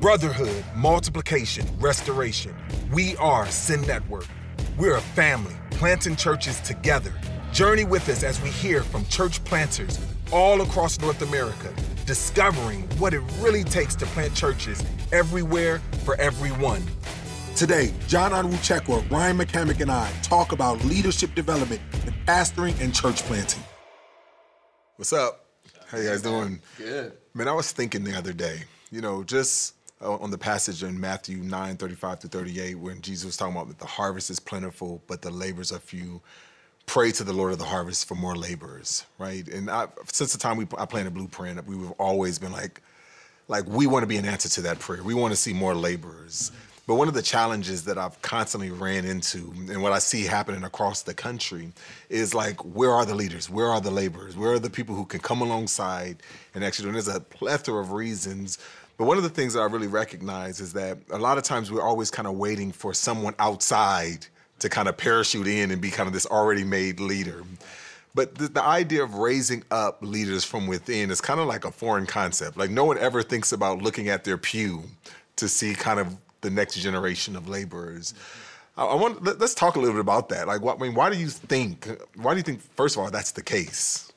Brotherhood, multiplication, restoration. We are Sin Network. We're a family planting churches together. Journey with us as we hear from church planters all across North America, discovering what it really takes to plant churches everywhere for everyone. Today, John Onwuchekwa, Ryan McCamick, and I talk about leadership development in pastoring and church planting. What's up? How you guys doing? Good. Man, I was thinking the other day, just on the passage in Matthew 9:35-38, when Jesus was talking about that the harvest is plentiful, but the laborers are few. Pray to the Lord of the harvest for more laborers, right? And since the time I planted Blueprint, we've always been like we want to be an answer to that prayer. We want to see more laborers. But one of the challenges that I've constantly ran into, and what I see happening across the country, is like, where are the leaders? Where are the laborers? Where are the people who can come alongside and actually, and there's a plethora of reasons. But one of the things that I really recognize is that a lot of times we're always kind of waiting for someone outside to kind of parachute in and be kind of this already made leader. But the idea of raising up leaders from within is kind of like a foreign concept. Like, no one ever thinks about looking at their pew to see kind of the next generation of laborers. Let's talk a little bit about that. Like, why do you think, first of all, that's the case?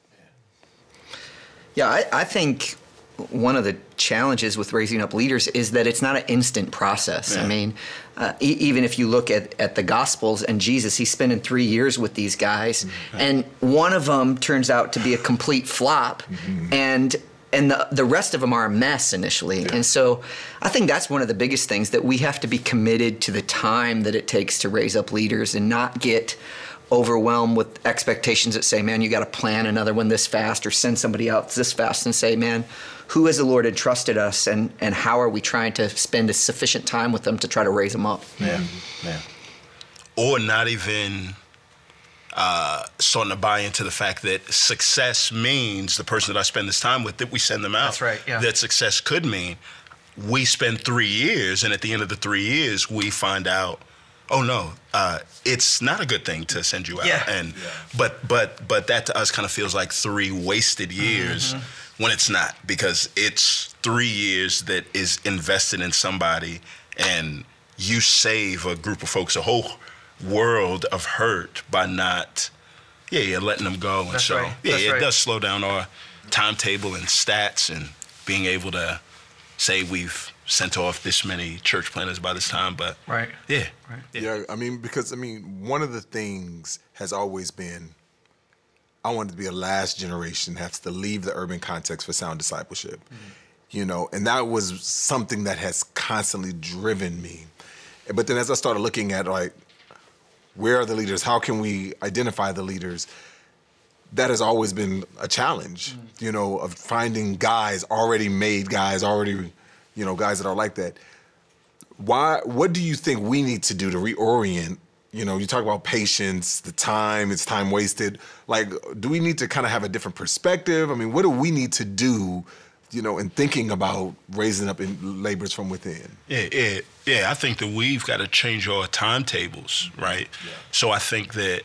Yeah, I think one of the challenges with raising up leaders is that it's not an instant process. Yeah. I mean, even if you look at the Gospels and Jesus, he's spending 3 years with these guys, and one of them turns out to be a complete flop, and the rest of them are a mess initially. Yeah. And so I think that's one of the biggest things, that we have to be committed to the time that it takes to raise up leaders and not get overwhelmed with expectations that say, man, you got to plan another one this fast, or send somebody out this fast, and say, man, who has the Lord entrusted us, and how are we trying to spend a sufficient time with them to try to raise them up? Yeah. Or not even starting to buy into the fact that success means the person that I spend this time with, that we send them out. That's right, yeah. That success could mean we spend 3 years, and at the end of the 3 years, we find out, oh no, it's not a good thing to send you out. Yeah. But that to us kind of feels like 3 wasted years when it's not, because it's 3 years that is invested in somebody, and you save a group of folks a whole world of hurt by not, letting them go. And That's so, right. It does slow down our timetable and stats, and being able to say we've sent off this many church planners by this time, but right. Yeah, because one of the things has always been, I wanted to be a last generation, has to leave the urban context for sound discipleship, and that was something that has constantly driven me. But then as I started looking at, like, where are the leaders? How can we identify the leaders? That has always been a challenge, of finding guys, already made guys, guys that are like that. What do you think we need to do to reorient? You talk about patience, it's time wasted. Like, do we need to kind of have a different perspective? What do we need to do, in thinking about raising up laborers from within? Yeah. I think that we've got to change our timetables, right? Yeah. So I think that,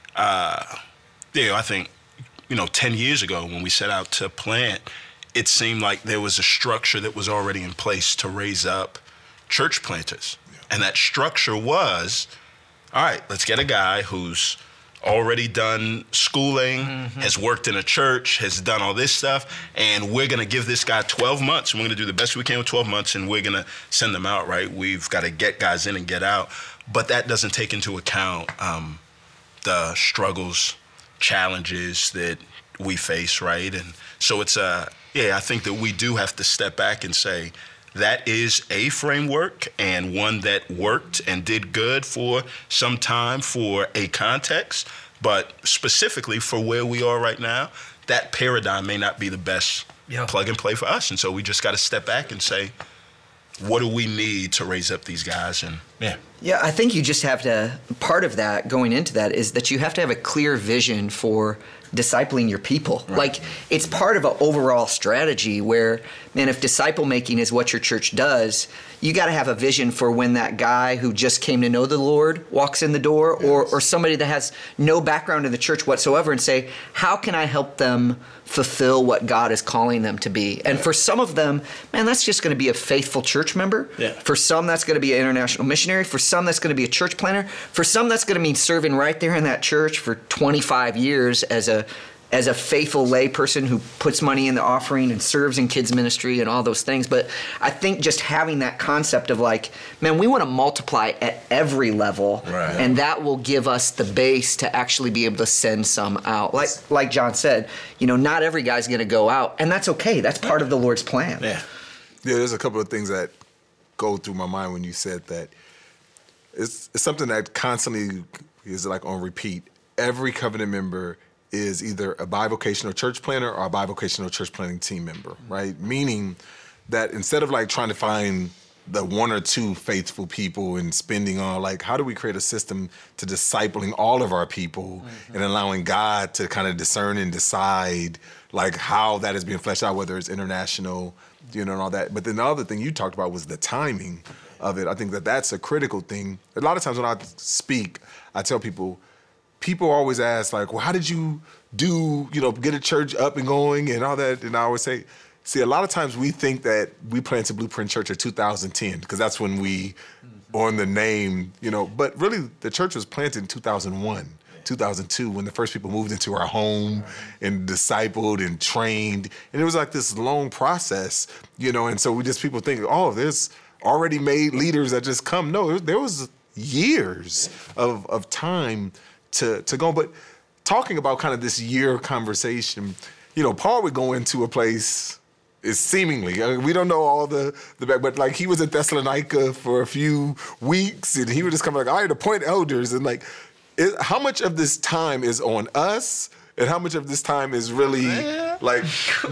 10 years ago when we set out to plant, it seemed like there was a structure that was already in place to raise up church planters. Yeah. And that structure was, all right, let's get a guy who's already done schooling, has worked in a church, has done all this stuff, and we're going to give this guy 12 months. And we're going to do the best we can with 12 months, and we're going to send them out, right? We've got to get guys in and get out. But that doesn't take into account the struggles, challenges that we face, right? And so it's I think that we do have to step back and say, that is a framework, and one that worked and did good for some time for a context, but specifically for where we are right now, that paradigm may not be the best plug and play for us. And so we just got to step back and say, what do we need to raise up these guys? And Yeah. Yeah, I think you just have to, part of that going into that is that you have to have a clear vision for discipling your people. Right. Like, it's part of an overall strategy where, man, if disciple making is what your church does, you got to have a vision for when that guy who just came to know the Lord walks in the door, or somebody that has no background in the church whatsoever, and say, how can I help them fulfill what God is calling them to be? And for some of them, man, that's just going to be a faithful church member. Yeah. For some, that's going to be an international missionary. For some, that's going to be a church planner. For some, that's going to mean serving right there in that church for 25 years as a faithful lay person who puts money in the offering and serves in kids ministry and all those things. But I think just having that concept of like, man, we want to multiply at every level, Right. and that will give us the base to actually be able to send some out. Like John said, not every guy's going to go out, and that's okay. That's part of the Lord's plan. Yeah. Yeah, there's a couple of things that go through my mind when you said that. It's something that constantly is like on repeat. Every covenant member is either a bivocational church planner or a bivocational church planning team member, right? Meaning that instead of like trying to find the one or two faithful people and spending on like, how do we create a system to discipling all of our people and allowing God to kind of discern and decide like how that is being fleshed out, whether it's international, and all that. But then the other thing you talked about was the timing of it. I think that that's a critical thing. A lot of times when I speak, I tell people always ask like, well, how did you do, get a church up and going and all that? And I always say, see, a lot of times we think that we planted Blueprint Church in 2010 because that's when we, on the name, but really the church was planted in 2001, 2002, when the first people moved into our home and discipled and trained. And it was like this long process, and so people think, oh, there's already made leaders that just come. No, there was years of time to go. But talking about kind of this year conversation, Paul would go into a place, is seemingly, we don't know all the back, but like he was at Thessalonica for a few weeks and he would just come like, I had to appoint elders, and like, how much of this time is on us and how much of this time is really like...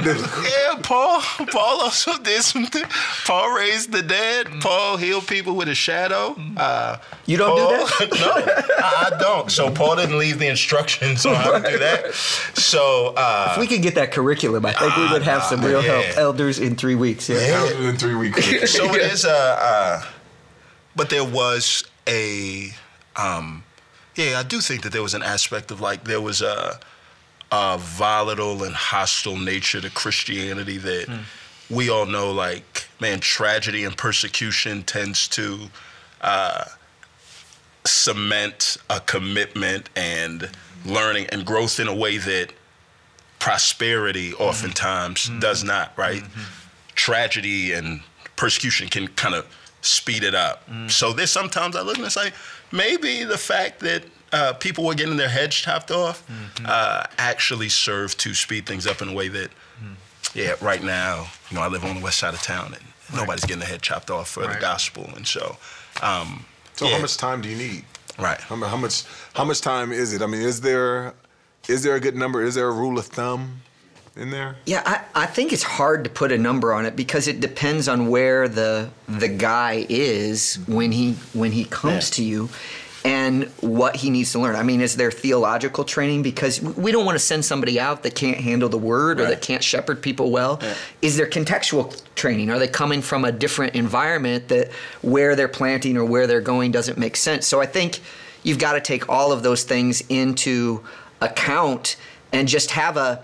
Paul also did something. Paul raised the dead. Paul healed people with a shadow. You don't do that? No, I don't. So Paul didn't leave the instructions on how to do that. So if we could get that curriculum, I think we would have some real help. Elders in 3 weeks. Yeah. Elders in 3 weeks. So it is but there was a I do think that there was an aspect of like there was a volatile and hostile nature to Christianity that we all know, like, man, tragedy and persecution tends to cement a commitment and learning and growth in a way that prosperity oftentimes does not, right? Tragedy and persecution can kind of speed it up. So there's sometimes I look and say, maybe the fact that people were getting their heads chopped off actually served to speed things up in a way that, right now, I live on the west side of town and nobody's getting their head chopped off for the gospel. And so, how much time do you need? Right. How much time is it? I mean, is there a good number? Is there a rule of thumb in there? Yeah, I think it's hard to put a number on it because it depends on where the guy is when he comes to you and what he needs to learn. I mean, is there theological training? Because we don't want to send somebody out that can't handle the word or that can't shepherd people well. Yeah. Is there contextual training? Are they coming from a different environment that where they're planting or where they're going doesn't make sense? So I think you've got to take all of those things into account and just have an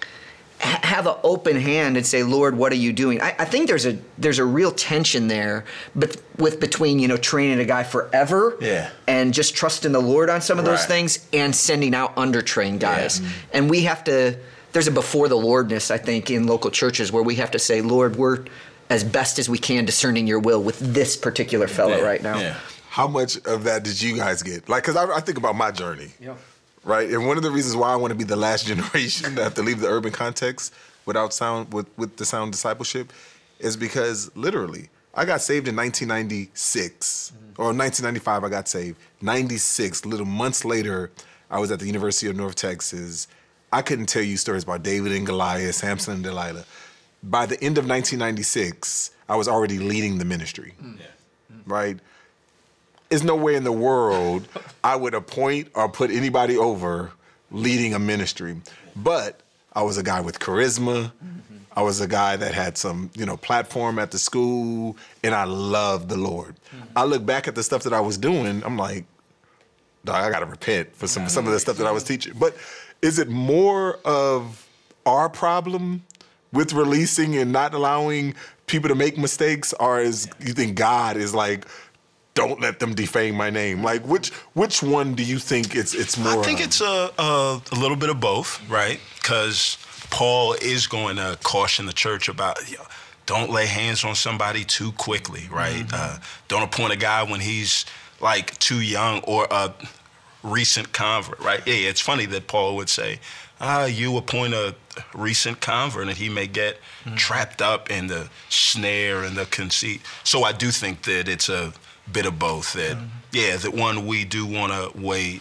open hand and say, Lord, what are you doing? I think there's a real tension there, but between training a guy forever and just trusting the Lord on some of those things and sending out undertrained guys. Yeah. And we have to. There's a before the Lordness, I think, in local churches where we have to say, Lord, we're as best as we can discerning your will with this particular fellow right now. Yeah. How much of that did you guys get? Like, because I think about my journey. Yeah. Right, and one of the reasons why I want to be the last generation to have to leave the urban context without sound with the sound discipleship is because literally I got saved in 1996 or 1995. I got saved 96. Little months later, I was at the University of North Texas. I couldn't tell you stories about David and Goliath, Samson and Delilah. By the end of 1996, I was already leading the ministry. Right. is no way in the world I would appoint or put anybody over leading a ministry. But I was a guy with charisma. I was a guy that had some, platform at the school, and I loved the Lord. I look back at the stuff that I was doing, I'm like, dog, I got to repent for some of the stuff that I was teaching. But is it more of our problem with releasing and not allowing people to make mistakes, or is you think God is like, don't let them defame my name? Like, which one do you think it's more? I think it's a little bit of both, right? Because Paul is going to caution the church about, don't lay hands on somebody too quickly, right? Don't appoint a guy when he's like too young or a recent convert, right? Yeah, it's funny that Paul would say, you appoint a recent convert and he may get trapped up in the snare and the conceit. So I do think that it's a bit of both. That that one we do want to wait.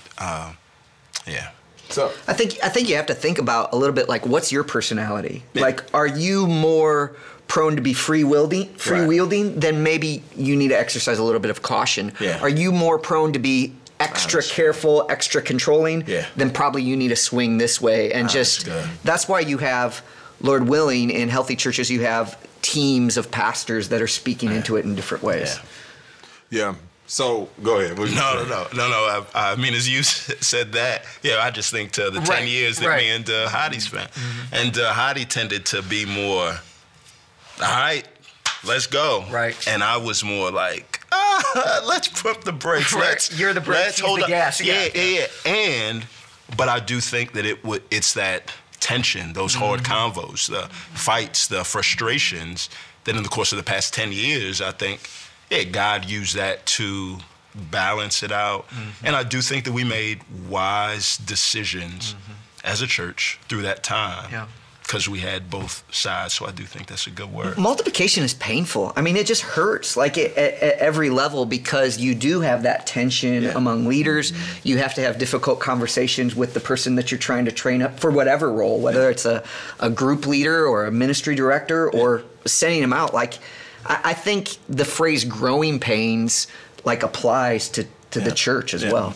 So I think you have to think about a little bit like, what's your personality? Yeah. Like, are you more prone to be freewheeling? Then maybe you need to exercise a little bit of caution. Yeah. Are you more prone to be extra careful, extra controlling? Yeah. Then probably you need to swing this way. And that's why you have, Lord willing, in healthy churches, you have teams of pastors that are speaking into it in different ways. Yeah. So go ahead. No. I mean, as you said that, I just think to the 10 years that me and Hadi spent. And Hadi tended to be more, all right, let's go. Right. And I was more like, let's pump the brakes. You're the brakes, he's the gas. Yeah. But I do think that it's that tension, those hard convos, the fights, the frustrations that in the course of the past 10 years, I think, God used that to balance it out. And I do think that we made wise decisions as a church through that time because we had both sides. So I do think that's a good word. Multiplication is painful. I mean, it just hurts like at every level because you do have that tension among leaders. You have to have difficult conversations with the person that you're trying to train up for whatever role, whether it's a group leader or a ministry director or sending them out. Like, I think the phrase growing pains like applies to the church as well.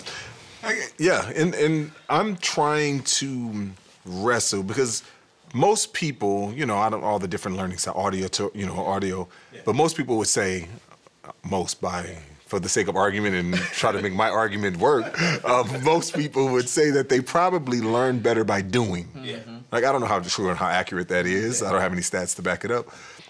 And I'm trying to wrestle because most people, I don't all the different learnings, audio, but most people would say, for the sake of argument and try to make my argument work, most people would say that they probably learn better by doing. Like, I don't know how true and how accurate that is. I don't have any stats to back it up.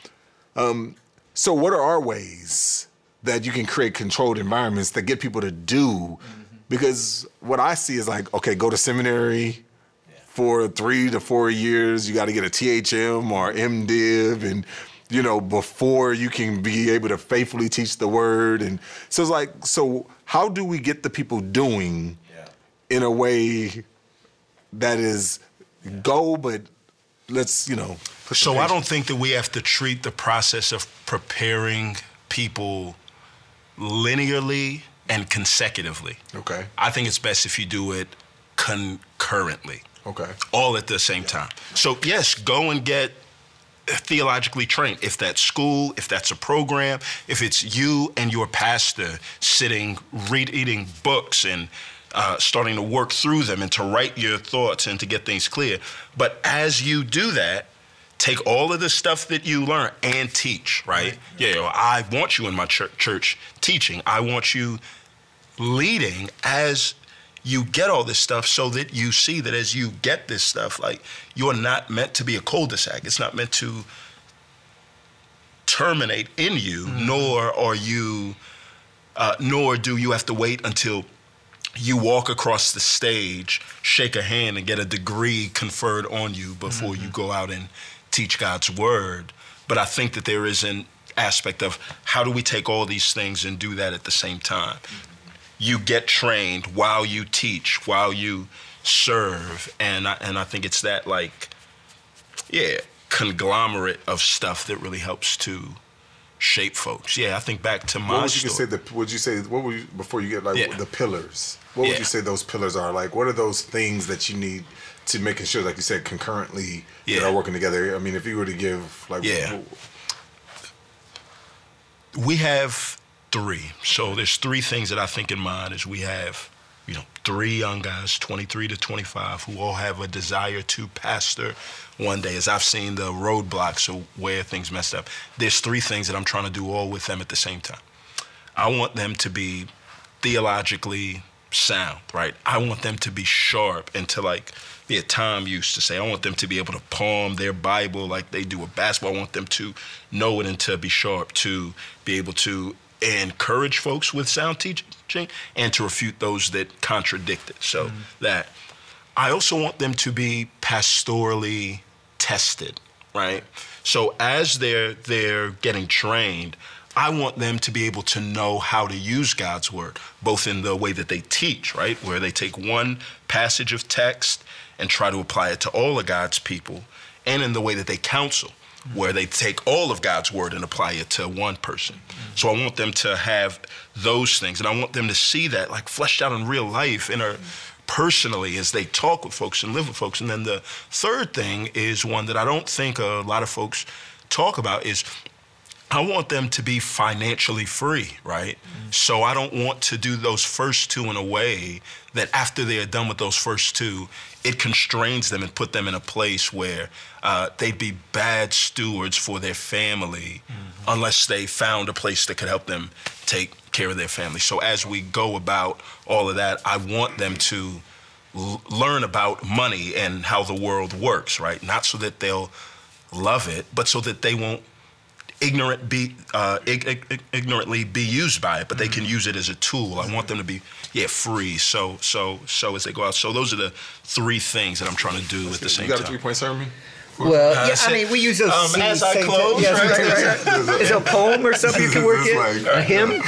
So what are our ways that you can create controlled environments that get people to do? Because what I see is like, okay, go to seminary for 3 to 4 years. You got to get a THM or MDiv, and before you can be able to faithfully teach the word. And so it's like, so how do we get the people doing in a way that is but let's So I don't think that we have to treat the process of preparing people linearly and consecutively. Okay. I think it's best if you do it concurrently. Okay. All at the same time. So yes, go and get theologically trained. If that's school, if that's a program, if it's you and your pastor sitting, reading books and starting to work through them and to write your thoughts and to get things clear. But as you do that, take all of the stuff that you learn and teach, right? I want you in my church teaching. I want you leading as you get all this stuff so that you see that as you get this stuff, like, you're not meant to be a cul-de-sac. It's not meant to terminate in you, nor do you have to wait until you walk across the stage, shake a hand, and get a degree conferred on you before you go out and teach God's word. But I think that there is an aspect of how do we take all these things and do that at the same time? You get trained while you teach, while you serve, and I think it's that conglomerate of stuff that really helps to shape folks. I think back to my story. Before you get the pillars? What would you say those pillars are? Like, what are those things that you need to making sure, like you said, concurrently that are working together? I mean, if you were to give, we have three. So there's three things that I think in mind is we have, three young guys, 23 to 25, who all have a desire to pastor one day. As I've seen the roadblocks of where things messed up, there's three things that I'm trying to do all with them at the same time. I want them to be theologically sound, right? I want them to be sharp and to Tom used to say, I want them to be able to palm their Bible like they do with basketball. I want them to know it and to be sharp, to be able to encourage folks with sound teaching and to refute those that contradict it. So that I also want them to be pastorally tested, right? So as they're getting trained, I want them to be able to know how to use God's word, both in the way that they teach, right? Where they take one passage of text and try to apply it to all of God's people, and in the way that they counsel, where they take all of God's word and apply it to one person. So I want them to have those things, and I want them to see that fleshed out in real life, personally, as they talk with folks and live with folks. And then the third thing is one that I don't think a lot of folks talk about is I want them to be financially free, right? So I don't want to do those first two in a way that after they're done with those first two, it constrains them and put them in a place where they'd be bad stewards for their family unless they found a place that could help them take care of their family. So as we go about all of that, I want them to learn about money and how the world works, right? Not so that they'll love it, but so that they won't ignorantly be used by it, but they can use it as a tool. I want them to be free. So as they go out. So those are the three things that I'm trying to do at the same time. You got a 3-point sermon? Well, we use those C's. As I close, right. Is it a poem or something you can work in? A hymn?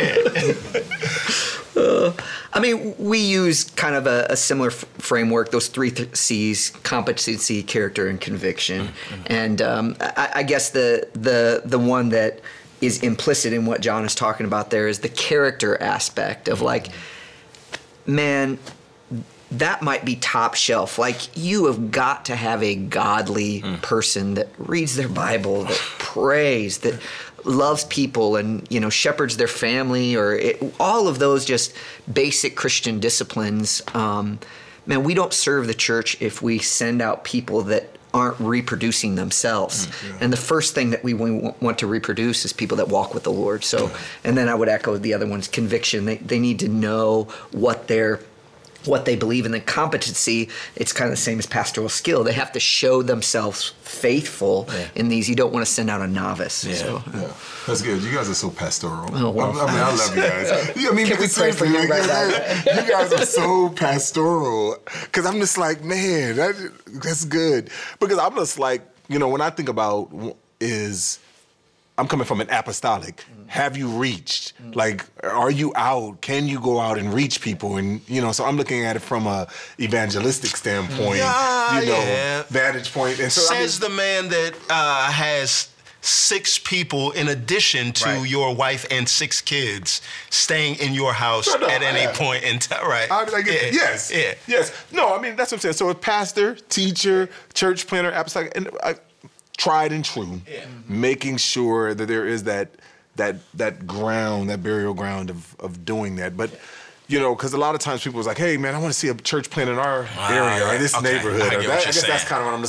We use kind of a similar framework, those three C's: competency, character, and conviction. And I guess the one that is implicit in what John is talking about there is the character aspect of man, that might be top shelf. You have got to have a godly person that reads their Bible, that prays, that loves people and, shepherds their family, all of those just basic Christian disciplines. Man, we don't serve the church if we send out people that aren't reproducing themselves. And the first thing that we want to reproduce is people that walk with the Lord. So, and then I would echo the other one's conviction. They need to know what they believe in. The competency, it's kind of the same as pastoral skill. They have to show themselves faithful in these. You don't want to send out a novice. Yeah. That's good. You guys are so pastoral. Oh, well. I love you guys. Can we pray for you right now? You guys are so pastoral. Because I'm just man, that's good. Because I'm just when I think about I'm coming from an apostolic. Have you reached? Are you out? Can you go out and reach people? And, so I'm looking at it from a evangelistic standpoint, vantage point. And so says the man that has 6 people in addition to your wife and 6 kids staying in your house at any point in time, right? Yes. Yes. No, that's what I'm saying. So a pastor, teacher, church planner, apostolic, and tried and true, making sure that there is that ground, that burial ground of doing that. But, because a lot of times people was hey, man, I want to see a church plant in our area or this neighborhood. I guess that's kind of what I'm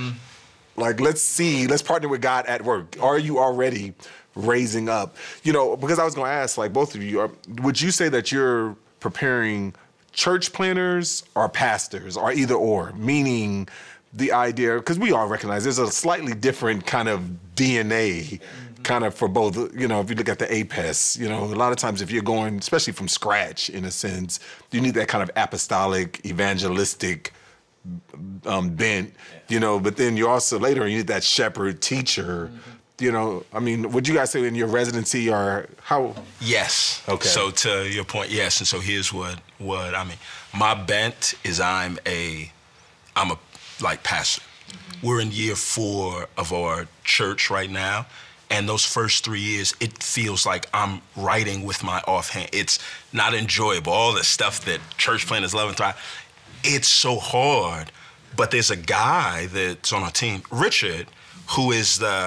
just let's partner with God at work. Are you already raising up? Because I was going to ask, both of you, would you say that you're preparing church planners or pastors or either or, meaning the idea, because we all recognize there's a slightly different kind of DNA kind of for both, if you look at the APES, a lot of times if you're going, especially from scratch in a sense, you need that kind of apostolic, evangelistic bent, but then you also later you need that shepherd teacher, would you guys say in your residency or how? Yes. Okay. So to your point, yes. And so here's what my bent is I'm a pastor. We're in year 4 of our church right now. And those first 3 years, it feels like I'm writing with my offhand. It's not enjoyable. All the stuff that church planners love and thrive, it's so hard. But there's a guy that's on our team, Richard, who is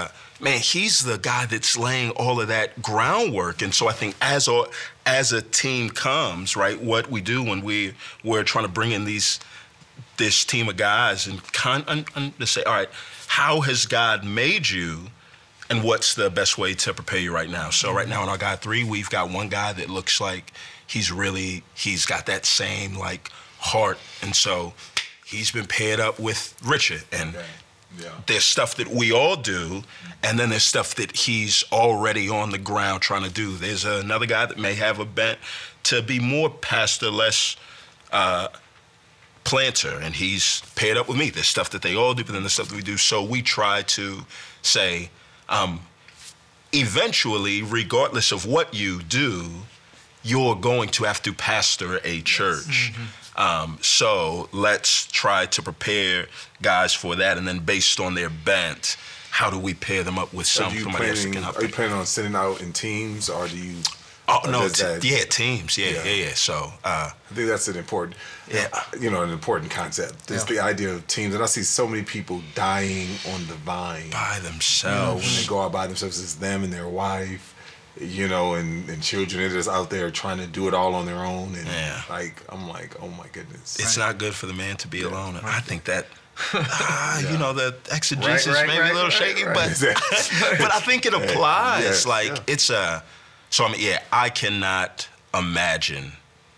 man, he's the guy that's laying all of that groundwork. And so I think as a team comes, right, what we do when we're trying to bring in this team of guys and to say, all right, how has God made you? And what's the best way to prepare you right now? So right now in our guy 3, we've got one guy that looks like he's got that same like heart. And so he's been paired up with Richard. And there's stuff that we all do, and then there's stuff that he's already on the ground trying to do. There's another guy that may have a bent to be more pastor, less planter, and he's paired up with me. There's stuff that they all do, but then there's stuff that we do. So we try to say, eventually, regardless of what you do, you're going to have to pastor a church. So let's try to prepare guys for that, and then based on their bent, how do we pair them up with somebody else that can help? Are you planning on sending out in teams, or do you? Oh no, teams. Yeah. So I think that's an important, an important concept. It's the idea of teams, and I see so many people dying on the vine by themselves. When they go out by themselves, it's them and their wife, and children. They're just out there trying to do it all on their own, and I'm like, oh my goodness, it's not good for the man to be alone. And I think that. The exegesis may be a little shaky, but I think it applies. So I cannot imagine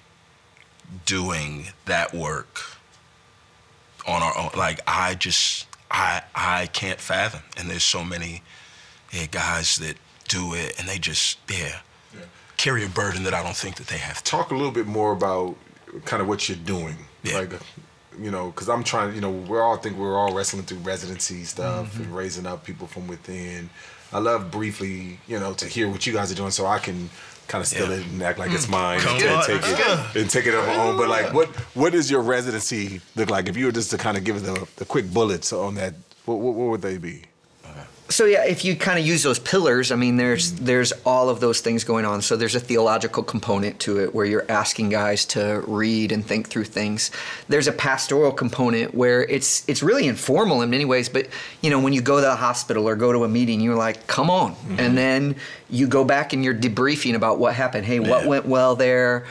doing that work on our own. Like I can't fathom. And there's so many guys that do it, and they just carry a burden that I don't think that they have to. Talk a little bit more about kind of what you're doing. Because I'm trying, we're all wrestling through residency stuff and raising up people from within. I love briefly, to hear what you guys are doing, so I can kind of steal it and act like it's mine and take it on my own. But like, what does your residency look like? If you were just to kind of give the quick bullets on that, what would they be? So if you kind of use those pillars, I mean, there's all of those things going on. So there's a theological component to it where you're asking guys to read and think through things. There's a pastoral component where it's really informal in many ways, but when you go to the hospital or go to a meeting, you're like, come on. And then you go back and you're debriefing about what happened. Hey, what went well there?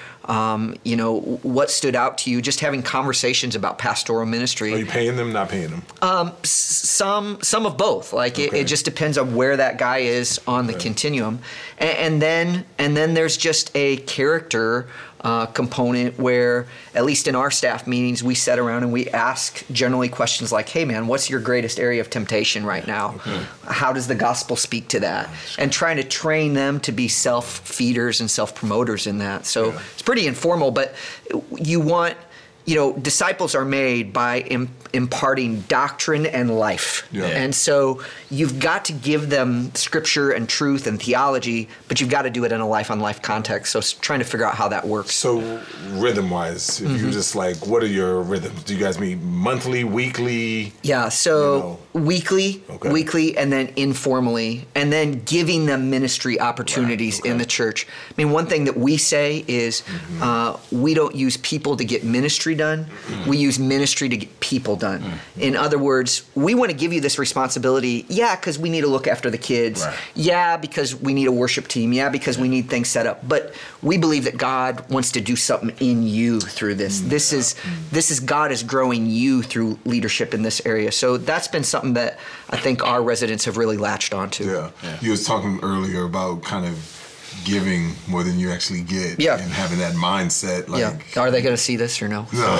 What stood out to you? Just having conversations about pastoral ministry. Are you paying them, not paying them? Some of both. Like it just depends on where that guy is on the continuum, and then there's just a character component where, at least in our staff meetings, we sit around and we ask generally questions like, hey man, what's your greatest area of temptation right now? How does the gospel speak to that? And trying to train them to be self-feeders and self-promoters in that. So it's pretty informal, but you want, disciples are made by imparting doctrine and life. And so you've got to give them scripture and truth and theology, but you've got to do it in a life-on-life context. So trying to figure out how that works. So rhythm-wise, if you just like, what are your rhythms? Do you guys meet monthly, weekly? Yeah, so weekly, and then informally, and then giving them ministry opportunities in the church. I mean, one thing that we say is we don't use people to get ministry done. We use ministry to get people done. In other words, we want to give you this responsibility, because we need to look after the kids. Because we need a worship team. Because we need things set up. But we believe that God wants to do something in you through this. This is God is growing you through leadership in this area. So that's been something that I think our residents have really latched onto. You was talking earlier about kind of giving more than you actually get and having that mindset. Are they going to see this or no? No.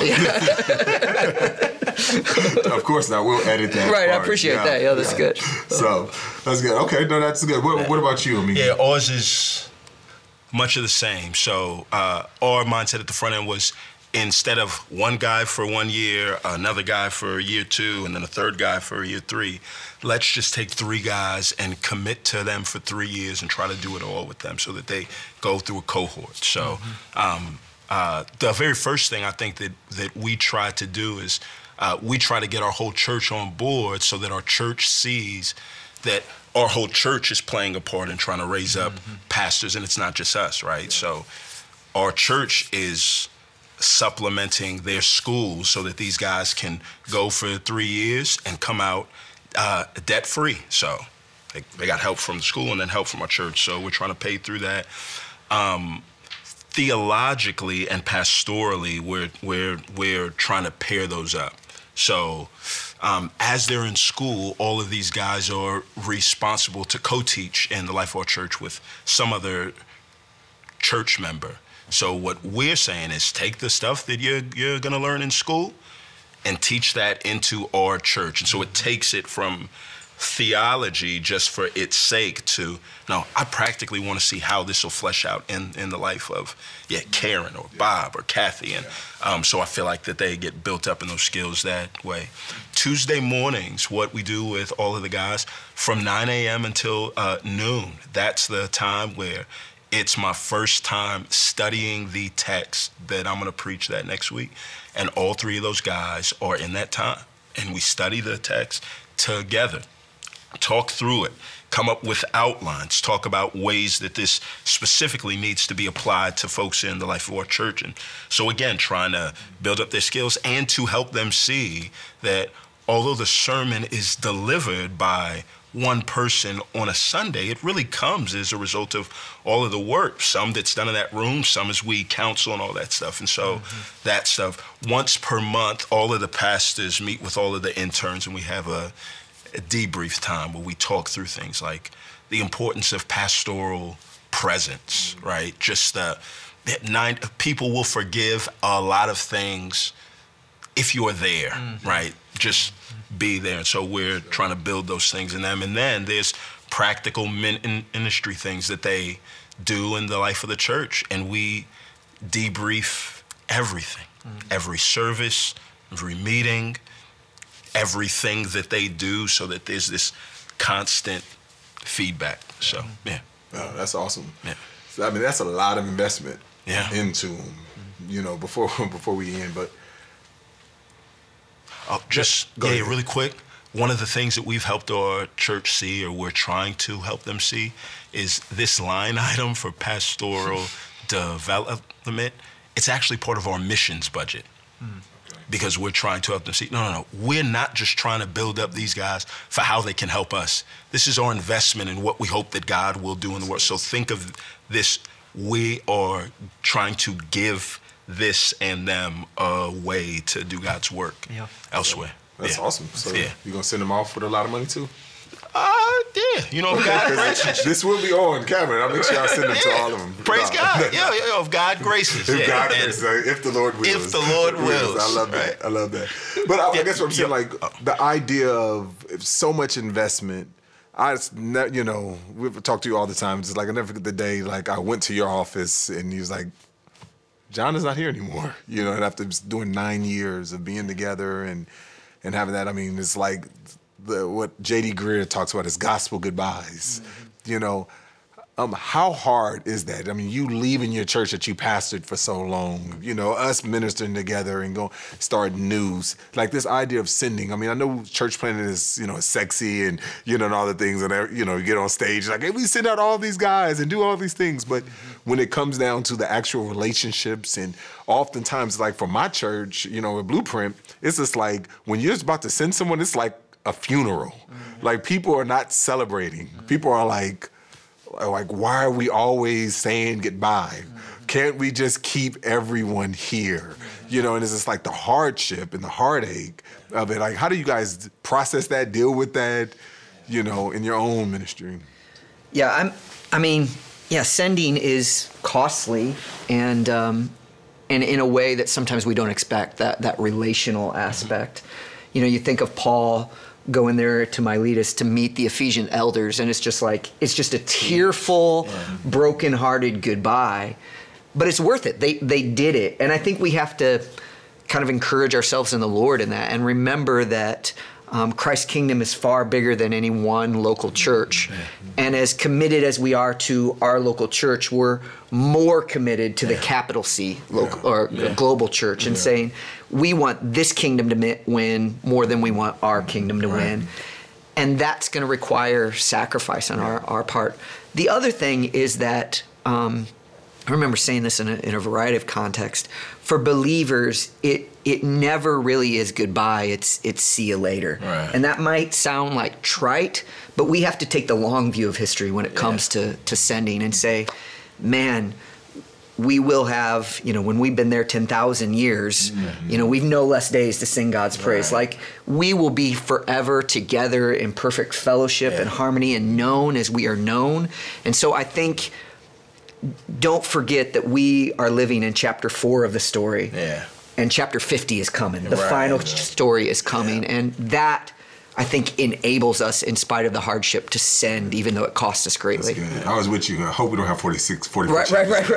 Of course not. We'll edit that part. I appreciate that. That's good. So that's good. Okay, no, that's good. What about you, Amin? Ours is much of the same. So our mindset at the front end was, instead of one guy for 1 year, another guy for year 2, and then a third guy for year 3, let's just take 3 guys and commit to them for 3 years and try to do it all with them so that they go through a cohort. So the very first thing I think that we try to do is we try to get our whole church on board so that our church sees that our whole church is playing a part in trying to raise up pastors, and it's not just us, right? So our church is supplementing their schools so that these guys can go for 3 years and come out debt-free. So They got help from the school and then help from our church. So we're trying to pay through that. Theologically and pastorally, we're trying to pair those up. So as they're in school, all of these guys are responsible to co-teach in the Life of Our Church with some other church member. So what we're saying is take the stuff that you're going to learn in school and teach that into our church. And so it takes it from theology just for its sake to, no, I practically want to see how this will flesh out in the life of, Karen or Bob or Kathy. And so I feel like that they get built up in those skills that way. Tuesday mornings, what we do with all of the guys, from 9 a.m. until noon, that's the time where it's my first time studying the text that I'm going to preach that next week. And all three of those guys are in that time. And we study the text together, talk through it, come up with outlines, talk about ways that this specifically needs to be applied to folks in the Life of Our Church. And so again, trying to build up their skills and to help them see that although the sermon is delivered by one person on a Sunday, it really comes as a result of all of the work, some that's done in that room, some as we counsel and all that stuff. And so that stuff, once per month, all of the pastors meet with all of the interns and we have a debrief time where we talk through things like the importance of pastoral presence, right? Just that people will forgive a lot of things if you're there, right? Just be there. And so we're trying to build those things in them. And then there's practical ministry things that they do in the life of the church. And we debrief everything, every service, every meeting, everything that they do, so that there's this constant feedback. So, yeah. Oh, that's awesome. Yeah. So, I mean, that's a lot of investment into them, before we end. But really quick, one of the things that we've helped our church see, or we're trying to help them see, is this line item for pastoral development. It's actually part of our missions budget. Because we're trying to help them see, no, we're not just trying to build up these guys for how they can help us. This is our investment in what we hope that God will do in the world. So think of this, we are trying to give this and them a way to do God's work elsewhere. That's awesome. So you're going to send them off with a lot of money too? Of God graces. This will be on camera. I'll make sure I send them to all of them. Praise God. If God graces. God graces. If the Lord wills. If the Lord wills. I love that. I love that. But I guess what I'm saying, like, the idea of so much investment, we've talked to you all the time. It's like, I never forget the day, like, I went to your office and he was like, John is not here anymore. And after doing 9 years of being together and having that, I mean, it's like, what J.D. Greear talks about is gospel goodbyes. How hard is that? I mean, you leaving your church that you pastored for so long, us ministering together and go start news. Like this idea of sending. I mean, I know church planting is, sexy and, and all the things and, you get on stage like, hey, we send out all these guys and do all these things. But when it comes down to the actual relationships, and oftentimes, like for my church, with Blueprint, it's just like when you're about to send someone, it's like a funeral. Like people are not celebrating. People are like, why are we always saying goodbye? Can't we just keep everyone here? And it's just like the hardship and the heartache of it. Like, how do you guys process that, deal with that, in your own ministry? Yeah, sending is costly and in a way that sometimes we don't expect, that relational aspect. You think of Paul going there to Miletus to meet the Ephesian elders, and it's just a tearful, broken-hearted goodbye, but it's worth it. They did it, and I think we have to kind of encourage ourselves in the Lord in that, and remember that Christ's kingdom is far bigger than any one local church, and as committed as we are to our local church, we're more committed to the capital C global church, and saying, we want this kingdom to win more than we want our kingdom to win. And that's going to require sacrifice on our part. The other thing is that I remember saying this in a variety of contexts. For believers, it never really is goodbye. It's see you later. Right. And that might sound like trite, but we have to take the long view of history when it comes to sending and say, man, we will have, when we've been there 10,000 years, we've no less days to sing God's praise. Right. Like, we will be forever together in perfect fellowship and harmony and known as we are known. And so I think, don't forget that we are living in chapter 4 of the story. Yeah. And chapter 50 is coming. The Right. final story is coming. Yeah. And that, I think, enables us, in spite of the hardship, to send, even though it costs us greatly. That's good. I was with you. I hope we don't have 44 Right.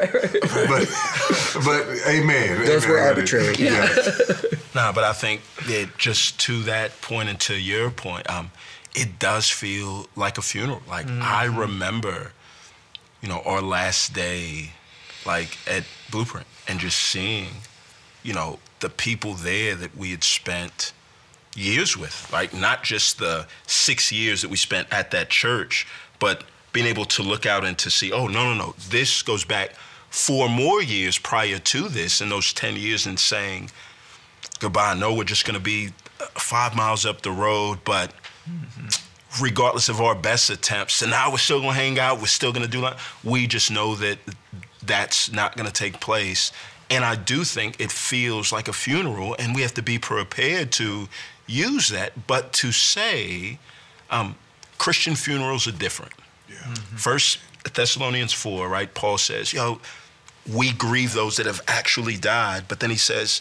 But amen. Those amen. were arbitrary. Yeah. Nah, but I think that just to that point and to your point, it does feel like a funeral. Like, I remember, our last day, like, at Blueprint, and just seeing, the people there that we had spent years with, like, not just the 6 years that we spent at that church, but being able to look out and to see, oh, no, this goes back 4 more years prior to this, in those 10 years, and saying goodbye. I know we're just going to be 5 miles up the road, but regardless of our best attempts, and now we're still going to hang out, we're still going to do that. We just know that that's not going to take place. And I do think it feels like a funeral, and we have to be prepared to use that. But to say Christian funerals are different. Yeah. First Thessalonians 4, right? Paul says, we grieve those that have actually died. But then he says,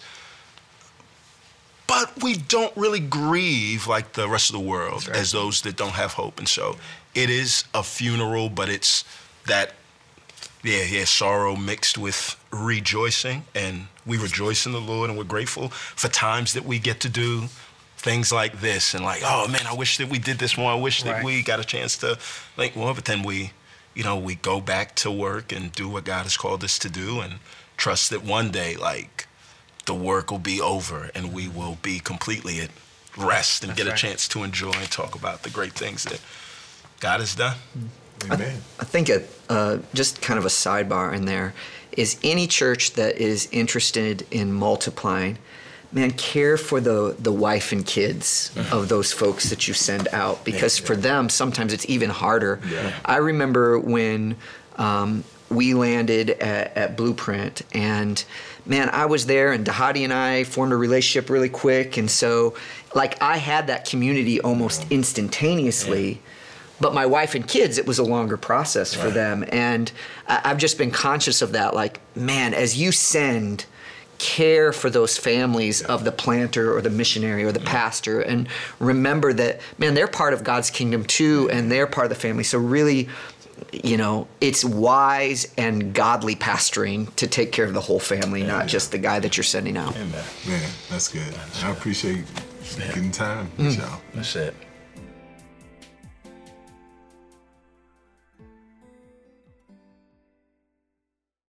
but we don't really grieve like the rest of the world, as those that don't have hope. And so it is a funeral, but it's that, sorrow mixed with rejoicing. And we rejoice in the Lord, and we're grateful for times that we get to do things like this. And like, oh man, I wish that we did this more. I wish that we got a chance to think more. But then we go back to work and do what God has called us to do, and trust that one day, like, the work will be over and we will be completely at rest and get a chance to enjoy and talk about the great things that God has done. Amen. I think just kind of a sidebar in there is, any church that is interested in multiplying, man, care for the wife and kids of those folks that you send out, because for them, sometimes it's even harder. Yeah. I remember when we landed at Blueprint, and man, I was there, and Dhati and I formed a relationship really quick. And so, like, I had that community almost instantaneously. Yeah. But my wife and kids, it was a longer process for them. And I've just been conscious of that. Like, man, as you send, care for those families of the planter or the missionary or the pastor, and remember that, man, they're part of God's kingdom too, and they're part of the family. So really, it's wise and godly pastoring to take care of the whole family, not just the guy that you're sending out. Man, that's good. I appreciate getting time with y'all. That's it.